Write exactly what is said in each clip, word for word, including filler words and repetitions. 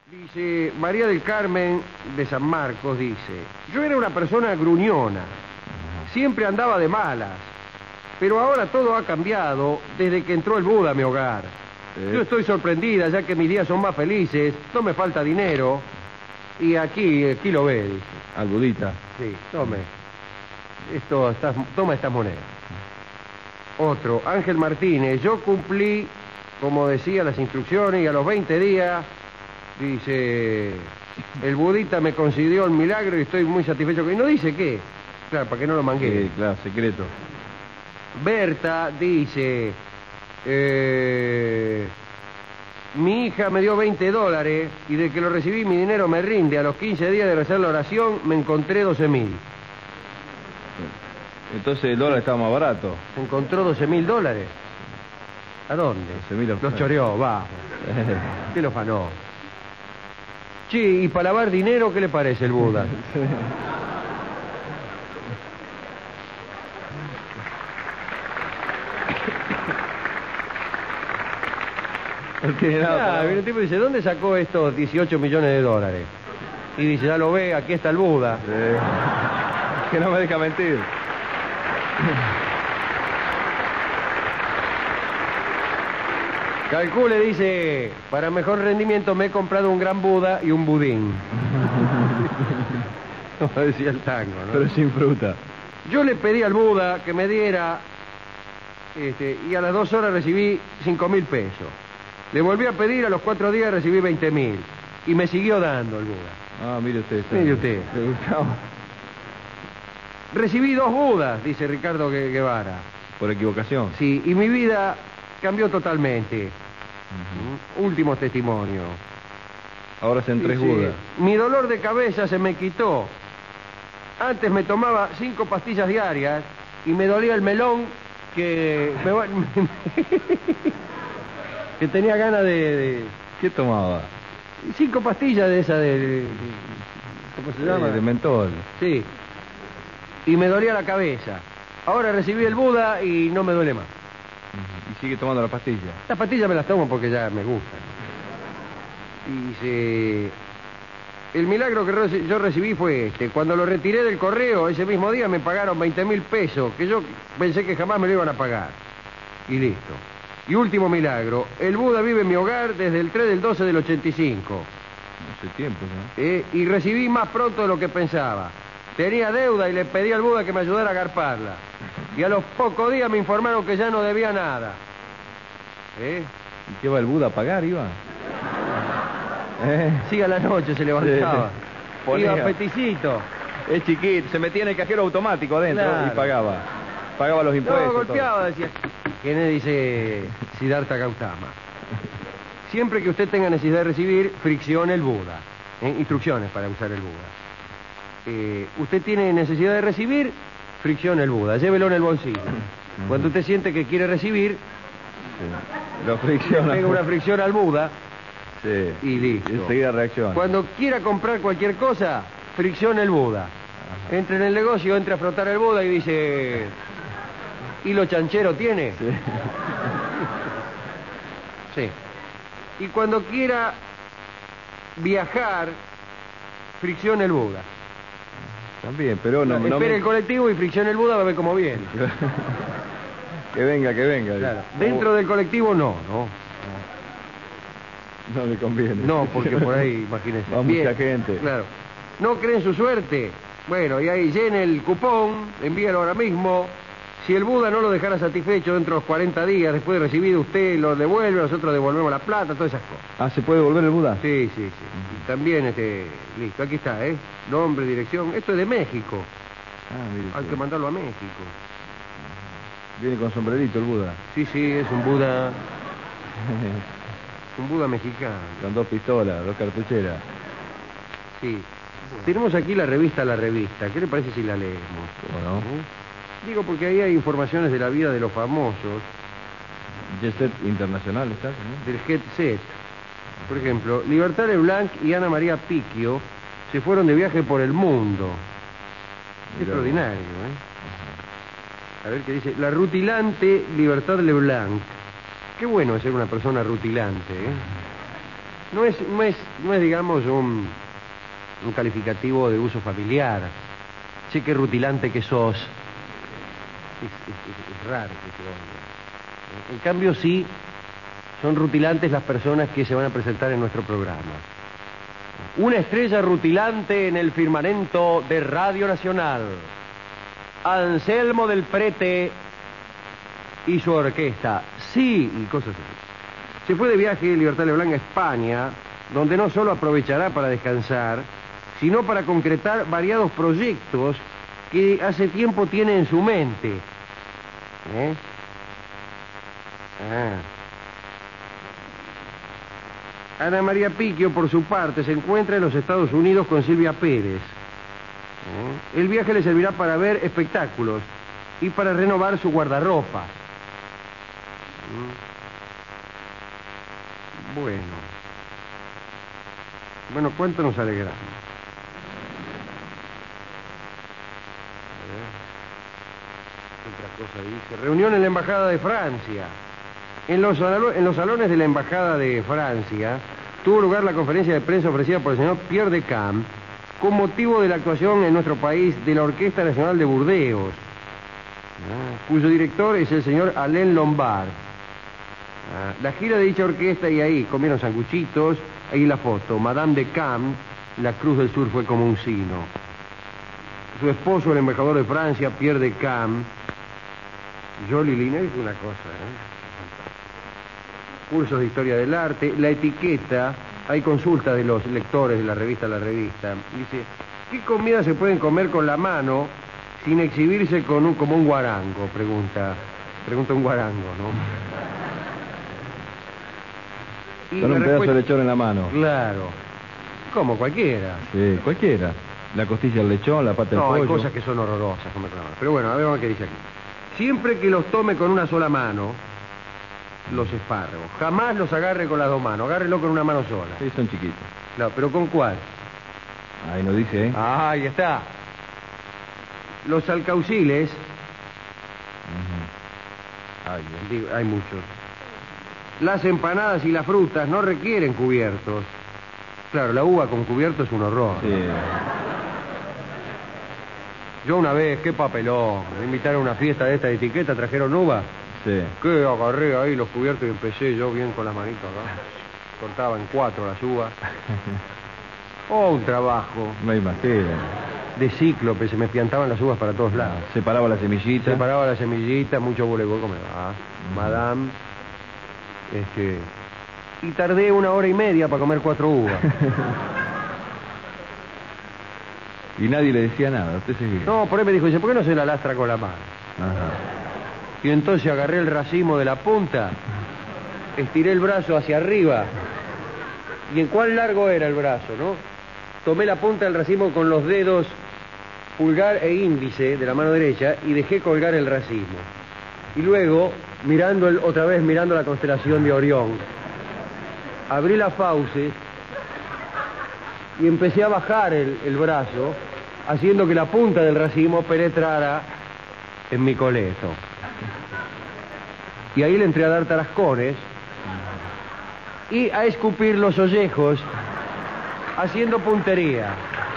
Dice, María del Carmen de San Marcos dice, yo era una persona gruñona, siempre andaba de malas, pero ahora todo ha cambiado desde que entró el Buda a mi hogar. Sí. Yo estoy sorprendida ya que mis días son más felices, no me falta dinero, y aquí, aquí lo ve, dice. Al budita. Sí, tome, esto, estas, toma estas monedas. Otro, Ángel Martínez, yo cumplí, como decía, las instrucciones y a los veinte días... Dice, el budita me concedió el milagro y estoy muy satisfecho. Y no dice qué. Claro, para que no lo manguee. Sí, claro, secreto. Berta dice, eh, mi hija me dio veinte dólares y de que lo recibí mi dinero me rinde. A los quince días de rezar la oración me encontré doce mil. Entonces el dólar estaba más barato. ¿Se encontró doce mil dólares? ¿A dónde? doce mil los choreó, va. ¿Qué lo fanó? Che, y para lavar dinero, ¿qué le parece el Buda? No tiene nada. Ah, viene un tipo y dice, ¿dónde sacó estos dieciocho millones de dólares? Y dice, ya lo ve, aquí está el Buda. Sí. Que no me deja mentir. Calcule, dice, para mejor rendimiento me he comprado un gran Buda y un budín. Como decía el tango, ¿no? Pero sin fruta. Yo le pedí al Buda que me diera, este, y a las dos horas recibí cinco mil pesos. Le volví a pedir, a los cuatro días recibí veinte mil. Y me siguió dando el Buda. Ah, mire usted. Está mire usted. Le gustaba. Recibí dos Budas, dice Ricardo Guevara. Por equivocación. Sí, y mi vida cambió totalmente. Uh-huh. Último testimonio. Ahora se en tres Budas. Mi dolor de cabeza se me quitó. Antes me tomaba cinco pastillas diarias y me dolía el melón que... Me... que tenía ganas de, de... ¿Qué tomaba? Cinco pastillas de esa de... ¿Cómo se llama? Eh, de mentol. Sí. Y me dolía la cabeza. Ahora recibí el Buda y no me duele más. Y sigue tomando la pastilla. Las pastillas me las tomo porque ya me gustan. Y se... El milagro que yo recibí fue este. Cuando lo retiré del correo, ese mismo día me pagaron veinte mil pesos, que yo pensé que jamás me lo iban a pagar. Y listo. Y último milagro, el Buda vive en mi hogar desde el tres del doce del ochenta y cinco. Hace tiempo, ¿no? Eh, y recibí más pronto de lo que pensaba. Tenía deuda y le pedí al Buda que me ayudara a garparla. Y a los pocos días me informaron que ya no debía nada. ¿Eh? ¿Y qué va el Buda a pagar, iba? ¿Eh? Sí, a la noche se levantaba. Sí. Iba a peticito. Es chiquito, se metía en el cajero automático adentro, claro. Y pagaba. Pagaba los impuestos. No, golpeaba, todo. Decía. ¿Quién es? Dice Siddhartha Gautama. Siempre que usted tenga necesidad de recibir, friccione el Buda. ¿Eh? Instrucciones para usar el Buda. Eh, usted tiene necesidad de recibir, friccione el Buda, llévelo en el bolsillo. Cuando usted siente que quiere recibir, sí. Lo fricciona. Pega una fricción al Buda, sí. Y listo. Enseguida reacciona. Cuando quiera comprar cualquier cosa, friccione el Buda. Ajá. Entra en el negocio, entra a frotar el Buda y dice, ¿hilo chanchero tiene? Sí. Sí. Y cuando quiera viajar, friccione el Buda. También, pero no... no, no espere me... el colectivo y friccione el Buda, va a ver cómo viene. Que venga, que venga. Claro. Dentro del colectivo no, no. No le conviene. No, porque por ahí, imagínese. Va mucha gente. Claro. ¿No creen su suerte? Bueno, y ahí llene el cupón, envíalo ahora mismo. Si el Buda no lo dejara satisfecho dentro de los cuarenta días, después de recibido usted lo devuelve, nosotros devolvemos la plata, todas esas cosas. Ah, ¿se puede devolver el Buda? Sí, sí, sí. Uh-huh. También, este, listo, aquí está, ¿eh? Nombre, dirección. Esto es de México. Ah, mire. Hay que mandarlo a México. Viene con sombrerito el Buda. Sí, sí, es un Buda... un Buda mexicano. Con dos pistolas, dos cartucheras. Sí. Tenemos aquí la revista La Revista. ¿Qué le parece si la leemos? Bueno. ¿Eh? Digo, porque ahí hay informaciones de la vida de los famosos. Jet Set Internacional, ¿está? ¿No? Del Jet Set. Por ejemplo, Libertad Leblanc y Ana María Picchio se fueron de viaje por el mundo. Qué extraordinario, ¿eh? Ajá. A ver qué dice. La rutilante Libertad Leblanc. Qué bueno es ser una persona rutilante, ¿eh? No es, no es, no es digamos, un, un calificativo de uso familiar. Che, qué rutilante que sos. Es, es, es, es raro que se oiga. En cambio, sí, son rutilantes las personas que se van a presentar en nuestro programa. Una estrella rutilante en el firmamento de Radio Nacional. Anselmo del Prete y su orquesta. Sí, y cosas así. Se fue de viaje Libertad Leblanc a España, donde no solo aprovechará para descansar, sino para concretar variados proyectos que hace tiempo tiene en su mente. ¿Eh? Ah. Ana María Picchio, por su parte, se encuentra en los Estados Unidos con Silvia Pérez. ¿Eh? El viaje le servirá para ver espectáculos y para renovar su guardarropa. ¿Mm? Bueno. Bueno, ¿cuánto nos alegramos? Otra cosa dice. Reunión en la Embajada de Francia. En los, en los salones de la Embajada de Francia tuvo lugar la conferencia de prensa ofrecida por el señor Pierre de Cam con motivo de la actuación en nuestro país de la Orquesta Nacional de Burdeos, ah, cuyo director es el señor Alain Lombard. Ah, la gira de dicha orquesta, y ahí comieron sanguchitos, ahí la foto, Madame de Cam, la Cruz del Sur fue como un sino. Su esposo, el embajador de Francia, Pierre de Cam, Jolie Linet, es una cosa, ¿eh? Cursos de historia del arte, la etiqueta, hay consultas de los lectores de la revista La Revista. Dice, ¿qué comida se pueden comer con la mano sin exhibirse con un, como un guarango? Pregunta, pregunta un guarango, ¿no? Y con un respuesta... pedazo de lechón en la mano. Claro. ¿Cómo? Cualquiera. Sí, cualquiera. La costilla del lechón, la pata del no, pollo. No, hay cosas que son horrorosas comer con la mano. Pero bueno, a ver qué dice aquí. Siempre que los tome con una sola mano, los espárragos. Jamás los agarre con las dos manos. Agárrelo con una mano sola. Sí, son chiquitos. Claro, pero ¿con cuál? Ahí no dice, ¿eh? Ah, ahí está. Los alcauciles. Uh-huh. Ay, ¿eh? Digo, hay muchos. Las empanadas y las frutas no requieren cubiertos. Claro, la uva con cubierto es un horror. Sí. Yo una vez, qué papelón. Me invitaron a una fiesta de esta de etiqueta, trajeron uva. Sí. Que agarré ahí los cubiertos y empecé yo bien con las manitos acá. Cortaba en cuatro las uvas. Oh, un trabajo. Me imagino. De cíclope, se me piantaban las uvas para todos lados. Separaba la semillita. Separaba la semillita, mucho voleibol, ¿cómo me va? Uh-huh. Madame. Este... Y tardé una hora y media para comer cuatro uvas. Y nadie le decía nada, usted seguía. No, por ahí me dijo, dice, ¿por qué no se la lastra con la mano? Ajá. Y entonces agarré el racimo de la punta, estiré el brazo hacia arriba. ¿Y en cuán largo era el brazo, no? Tomé la punta del racimo con los dedos pulgar e índice de la mano derecha y dejé colgar el racimo. Y luego, mirando el, otra vez mirando la constelación de Orión, abrí la fauce y empecé a bajar el, el brazo, haciendo que la punta del racimo penetrara en mi coleto. Y ahí le entré a dar tarascones y a escupir los ollejos, haciendo puntería.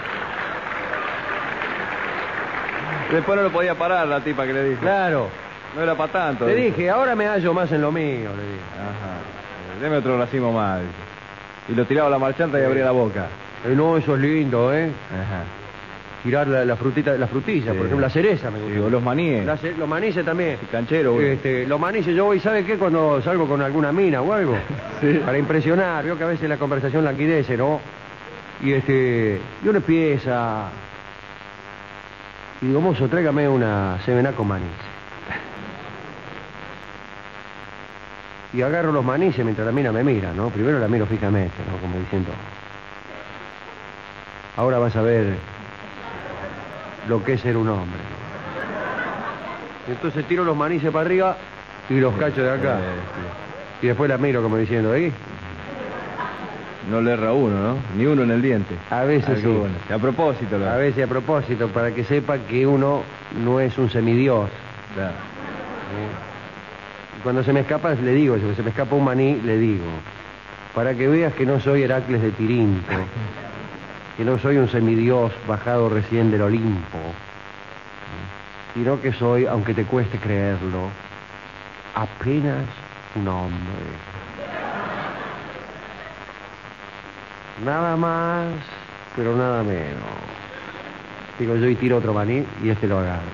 Después no lo podía parar la tipa que le dijo. Claro. No era para tanto. Le dijo. dije, ahora me hallo más en lo mío, le dije. Ajá. Deme otro racimo más. Y lo tiraba a la marchanta y abría la boca. Eh, no, eso es lindo, ¿eh? Ajá. Tirar la, la frutita, la frutilla, sí. Por ejemplo, la cereza me gusta. Sí, o los maníes. La, los maníes también. El canchero. Este, los maníes, yo voy, ¿sabe qué? Cuando salgo con alguna mina o algo. Sí. Para impresionar, veo que a veces la conversación languidece, ¿no? Y este, y uno empieza... Y digo, mozo, tráigame una seven up con manís. Y agarro los manices mientras la mina me mira, ¿no? Primero la miro fijamente, ¿no? Como diciendo... Ahora vas a ver lo que es ser un hombre. Y entonces tiro los manices para arriba y los cacho de acá. Y después la miro como diciendo, ¿ahí? No le erra uno, ¿no? Ni uno en el diente. A veces sí. Bueno. A propósito. ¿no? A veces a propósito, para que sepa que uno no es un semidios. Claro. ¿Eh? Cuando se me escapa, le digo, si se me escapa un maní, le digo. para que veas que no soy Heracles de Tirinto, que no soy un semidios bajado recién del Olimpo, sino que soy, aunque te cueste creerlo, apenas un hombre. Nada más, pero nada menos. Digo yo y tiro otro maní y este lo agarro.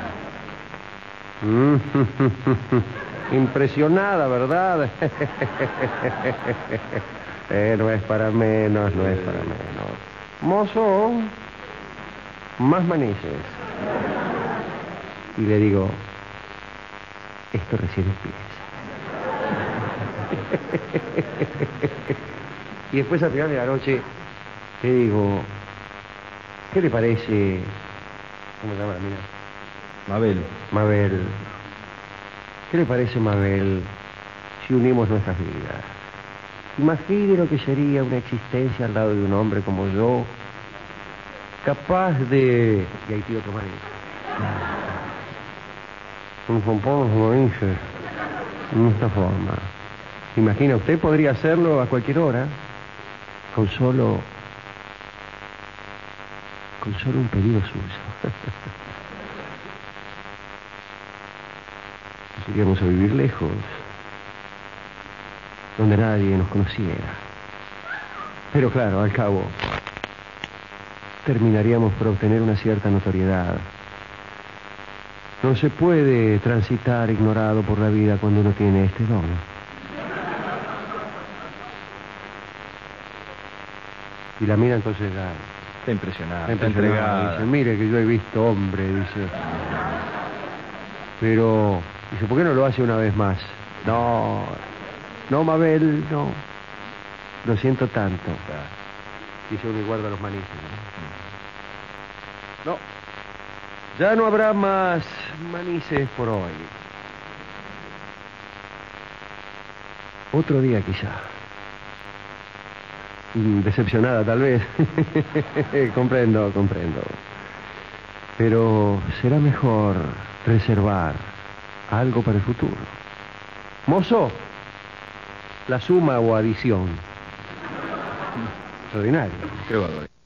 Impresionada, ¿verdad? eh, no es para menos, no es para menos. Mozo, más manices. Y le digo, esto recién empieza. Y después al final de la noche le digo, ¿qué le parece? ¿Cómo se llama la mina? Mabel. Mabel. ¿Qué le parece, Mabel, si unimos nuestras vidas? Imagine lo que sería una existencia al lado de un hombre como yo, capaz de... Y ahí tiro otro marido. Un compón, como dice, de esta forma. Imagina, usted podría hacerlo a cualquier hora, con solo... con solo un pedido suyo. Iríamos a vivir lejos, donde nadie nos conociera. Pero claro, al cabo, terminaríamos por obtener una cierta notoriedad. No se puede transitar ignorado por la vida cuando uno tiene este don. Y la mina entonces ya... Está impresionada, está entregada. Dice, mire que yo he visto hombre, dice. Pero... Dice, ¿por qué no lo hace una vez más? No, no, Mabel, no. Lo siento tanto. Dice uno y guarda los manices. ¿no? No, ya no habrá más manices por hoy. Otro día quizá. Decepcionada tal vez. Comprendo, comprendo. Pero será mejor reservar algo para el futuro. Mozo, la suma o adición. Extraordinario. Qué bárbaro.